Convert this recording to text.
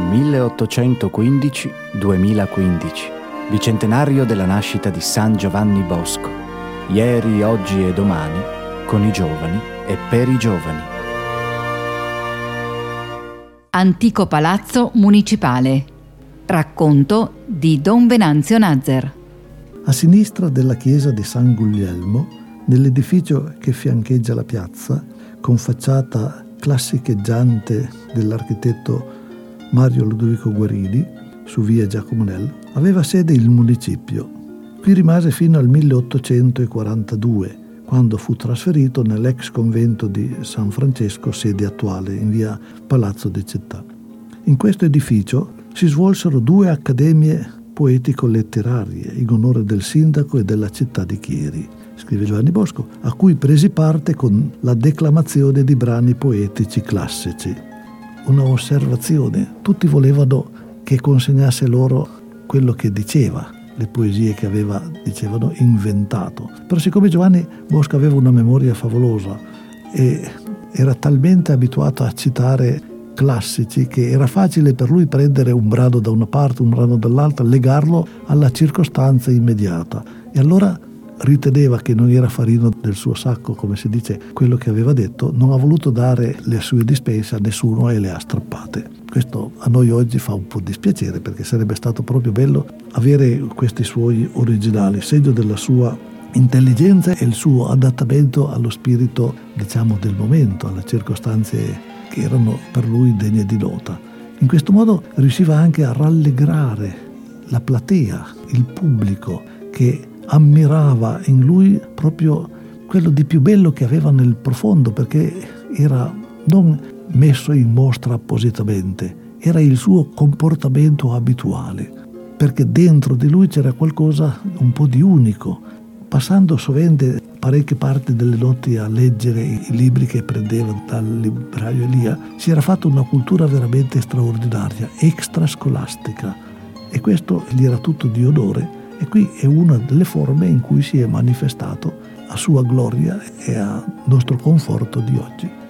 1815-2015, bicentenario della nascita di San Giovanni Bosco, ieri, oggi e domani, con i giovani e per i giovani. Antico Palazzo Municipale. Racconto di Don Venanzio Nazzer. A sinistra della chiesa di San Guglielmo, nell'edificio che fiancheggia la piazza, con facciata classicheggiante dell'architetto Mario Ludovico Guerini, su via Giacomonel, aveva sede il municipio. Qui rimase fino al 1842, quando fu trasferito nell'ex convento di San Francesco, sede attuale, in via Palazzo de Città. In questo edificio si svolsero 2 accademie poetico-letterarie in onore del sindaco e della città di Chieri, scrive Giovanni Bosco, a cui presi parte con la declamazione di brani poetici classici. Una osservazione: tutti volevano che consegnasse loro quello che diceva, le poesie che aveva, dicevano, inventato. Però siccome Giovanni Bosco aveva una memoria favolosa e era talmente abituato a citare classici che era facile per lui prendere un brano da una parte, un brano dall'altra, legarlo alla circostanza immediata, e allora riteneva che non era farina del suo sacco, come si dice, quello che aveva detto. Non ha voluto dare le sue dispense a nessuno e le ha strappate. Questo a noi oggi fa un po' dispiacere, perché sarebbe stato proprio bello avere questi suoi originali, segno della sua intelligenza e il suo adattamento allo spirito, diciamo, del momento, alle circostanze che erano per lui degne di nota. In questo modo riusciva anche a rallegrare la platea, il pubblico, che ammirava in lui proprio quello di più bello che aveva nel profondo, perché era non messo in mostra appositamente, era il suo comportamento abituale, perché dentro di lui c'era qualcosa un po' di unico. Passando sovente parecchie parti delle notti a leggere i libri che prendeva dal libraio Elia, si era fatta una cultura veramente straordinaria, extrascolastica, e questo gli era tutto di onore, e qui è una delle forme in cui si è manifestato a sua gloria e a nostro conforto di oggi.